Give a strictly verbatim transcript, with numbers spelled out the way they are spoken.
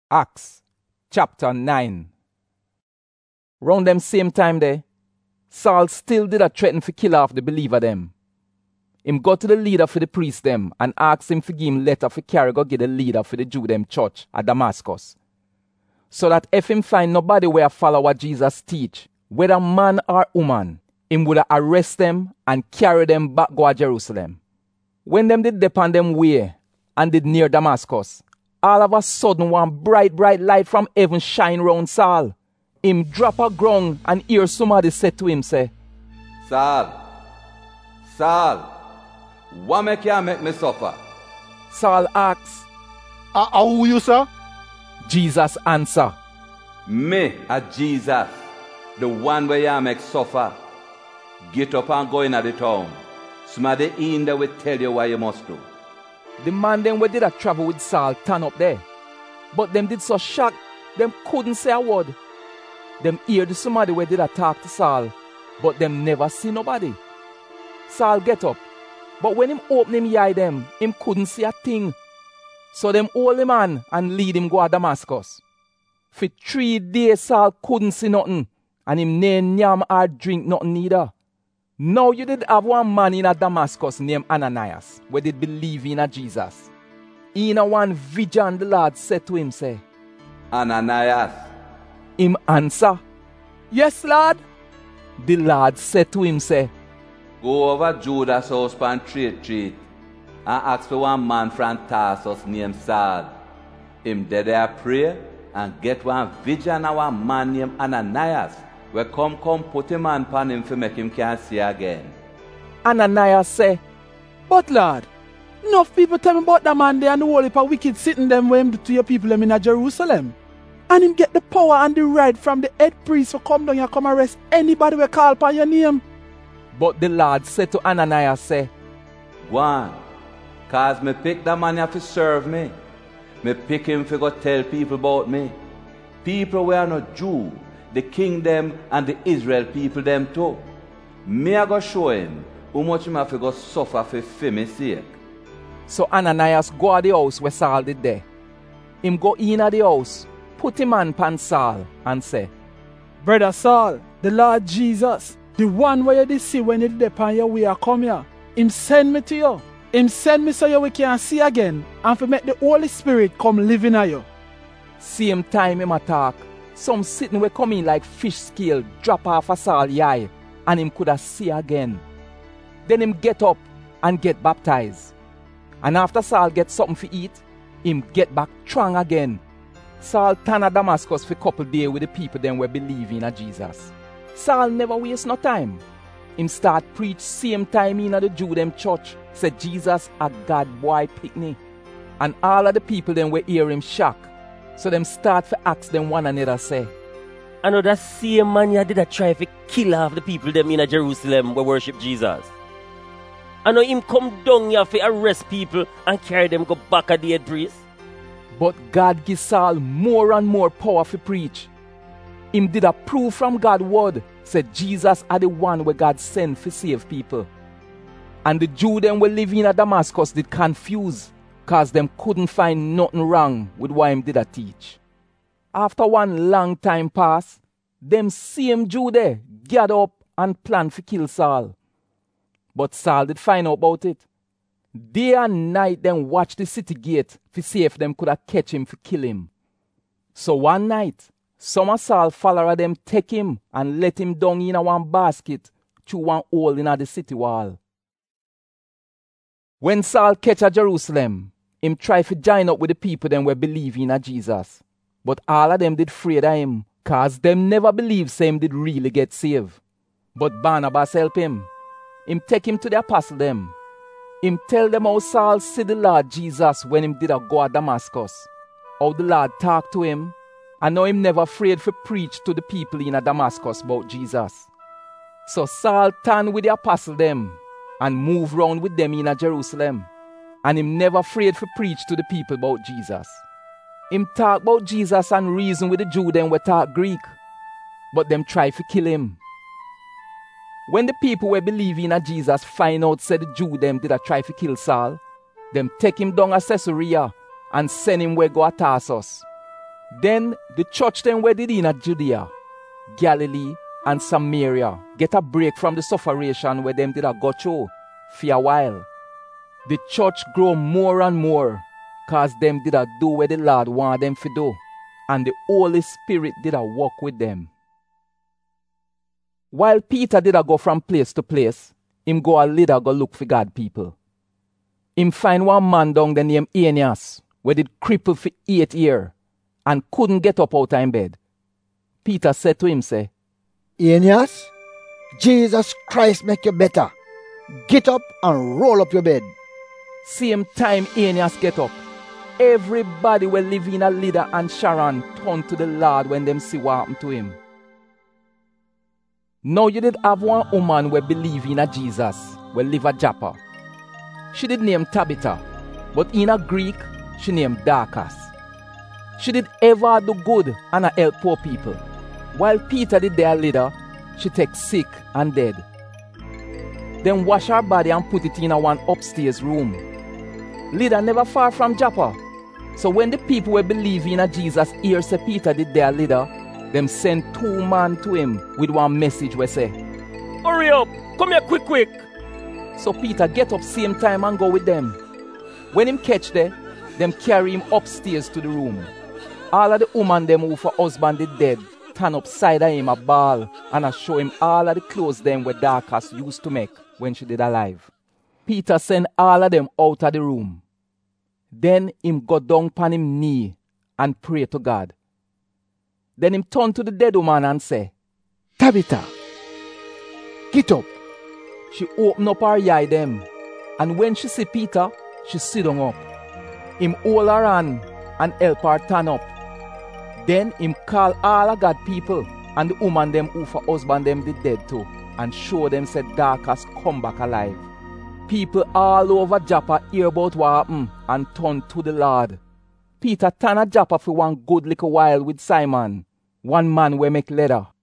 Acts chapter nine. Round them same time there, Saul still did a threaten for kill off the believer them. Him go to the leader for the priest them and ask him for give him letter for carry go get the leader for the Jew them church at Damascus. So that if him find nobody where follow what Jesus teach, whether man or woman, him would arrest them and carry them back go to Jerusalem. When them did depend them way and did near Damascus, all of a sudden one bright, bright light from heaven shine round Saul. Him drop a ground and hear somebody say to him, say, Saul, Saul, what make you make me suffer? Saul asks, Uh, uh, who you, sir? Jesus answer, Me a Jesus, the one where you make suffer. Get up and go in at the town. Somebody in there will tell you what you must do. the man them we did a travel with Saul turn up there. But them did so shocked, them couldn't say a word. Them hear the somebody we did a talk to Saul, but them never see nobody. Saul get up, but when him open him eye them, him couldn't see a thing. So them hold him on and lead him go to Damascus. For three days Saul couldn't see nothing, and him named yam or drink nothing neither. Now you did have one man in a Damascus named Ananias, where did believe in a Jesus. In a one vision the Lord said to him, say, Ananias, him answer, Yes, Lord. the Lord said to him, say, go over Judas' house pan trade street and ask for one man from Tarsus named Saul. Him dead there pray and get one vision of one man named Ananias. We come come put him on pan him for make him can't see again. Ananias say, But, Lord, enough people tell me about that man there and the whole heap of wicked sitting them where him do to your people them in a Jerusalem. And him get the power and the right from the head priest to come down and come arrest anybody we call upon your name. but the Lord said to Ananias, say, Go on, cause me pick that man here to serve me. Me pick him for go tell people about me. People who are not Jew, the kingdom and the Israel people them too. Me a go show him how much him have to go suffer for for me sake. So Ananias go to the house where Saul did there. Him go in at the house, put him on pan Saul, and say, Brother Saul, the Lord Jesus, the one where you did see when you did upon your way a come here, him send me to you. Him send me so you can see again and for make the Holy Spirit come live in you. same time him attack, some sitting we come in like fish scale drop off a Saul's eye, and him coulda see again. Then him get up and get baptized. And after Saul get something to eat, him get back strong again. Saul turn to Damascus for couple days with the people them were believing in Jesus. Saul never waste no time. Him start preach same time in the Jew them church, said Jesus a God boy picnic. And all of the people them were hear him shock. So them start to ask them one another, say, I know that same man you did a try to kill half the people them in a Jerusalem where worship Jesus. I know him come down here to arrest people and carry them go back at the head priest. But God give Saul more and more power to preach. Him did a proof from God's word, said Jesus are the one where God sent to save people. And the Jew them were living in Damascus did confuse, cause them couldn't find nothing wrong with what him did a teach. After one long time pass, them same Jew there gather up and plan to kill Saul. But Saul did find out about it. Day and night them watch the city gate to see if them could have catch him to kill him. So one night, some of Saul follower them take him and let him down in a one basket through one hole in the city wall. When Saul catch a Jerusalem, him try to join up with the people them were believing in Jesus. But all of them did afraid of him, cause them never believed say him did really get saved. But Barnabas help him. Him take him to the apostle them. Him tell them how Saul see the Lord Jesus when him did a go to Damascus. How the Lord talk to him, and how him never afraid to preach to the people in a Damascus about Jesus. So Saul turn with the apostle them and move round with them in a Jerusalem. And him never afraid to preach to the people about Jesus. Him talk about Jesus and reason with the Jew them we talk Greek. But them try to kill him. When the people were believing in Jesus find out said the Jew them did a try to kill Saul, them take him down to Caesarea and send him where go to Tarsus. Then the church then where did in Judea, Galilee, and Samaria get a break from the sufferation where them did a go through for a while. The church grow more and more, cause them did a do where the Lord want them to do, and the Holy Spirit did a walk with them. While Peter did a go from place to place, him go a leader go look for God people. Him find one man down the name Aeneas, where did cripple for eight years, and couldn't get up out of him bed. Peter said to him, say, Aeneas, Jesus Christ make you better. Get up and roll up your bed. Same time Aeneas get up, everybody will live in a Lydda and Sharon turn to the Lord when them see what happened to him. Now you did have one woman who believe in a Jesus, who live at Joppa. She did name Tabitha, but in a Greek, she named Dorcas. She did ever do good and a help poor people. While Peter did their leader, she take sick and dead. Then wash her body and put it in a one upstairs room. Lydda never far from Joppa. So when the people were believing in a Jesus hear say Peter did their leader, them send two men to him with one message where say, Hurry up! Come here quick quick! So Peter get up same time and go with them. When him catch there, them carry him upstairs to the room. All of the woman them who for husband did dead stand upside of him a ball and a show him all of the clothes them where Dorcas used to make when she did alive. Peter send all of them out of the room. Then him go down upon him knee and pray to God. Then him turn to the dead woman and say, Tabitha, get up. She open up her eye them, and when she see Peter, she sit down up. Him hold her hand and help her turn up. Then him call all of God people and the woman them who for husband them did dead too, and show them said Dorcas come back alive. People all over Joppa hear about what happened and turn to the Lord. Peter turn at Joppa for one good little while with Simon, one man who make leather.